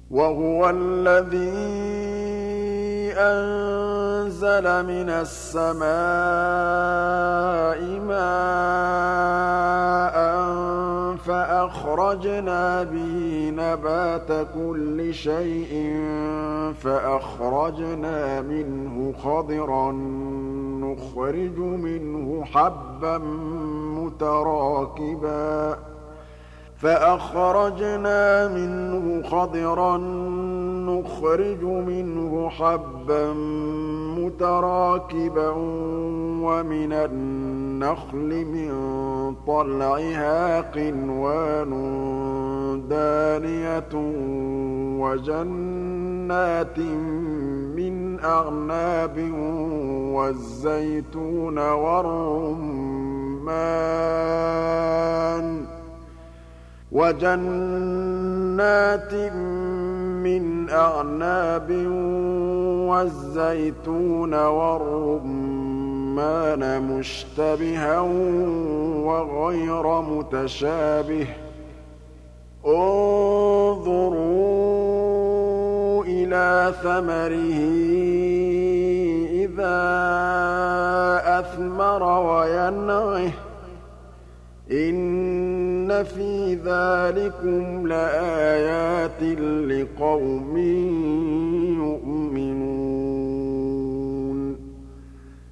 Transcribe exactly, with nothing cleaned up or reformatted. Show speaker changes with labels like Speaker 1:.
Speaker 1: وَهُوَ الَّذِي أَنزَلَ مِنَ السَّمَاءِ مَاءً فَأَخْرَجْنَا بِهِ نَبَاتَ كُلِّ شَيْءٍ فَأَخْرَجْنَا مِنْهُ خَضِرًا نُّخْرِجُ مِنْهُ حَبًّا مُّتَرَاكِبًا فَأَخْرَجْنَا مِنْهُ خَضِرًا نُّخْرِجُ مِنْهُ حَبًّا مُّتَرَاكِبًا وَمِنَ النَّخْلِ مِن طَلْعِهَا قِنْوَانٌ دَانِيَةٌ وَجَنَّاتٍ مِّنْ أَعْنَابٍ وَالزَّيْتُونَ وَالرُّمَّانَ وَجَنَّاتٍ مِّنْ أَعْنَابٍ وَالزَّيْتُونَ وَالرُّمَّانَ مُشْتَبِهًا وَغَيْرَ مُتَشَابِهٍ ۗ انظُرُوا إِلَىٰ ثَمَرِهِ إِذَا أَثْمَرَ وَيَنْعِهِ ۚ إِنَّ فِي ذَٰلِكُمْ لَآيَاتٍ لِّقَوْمٍ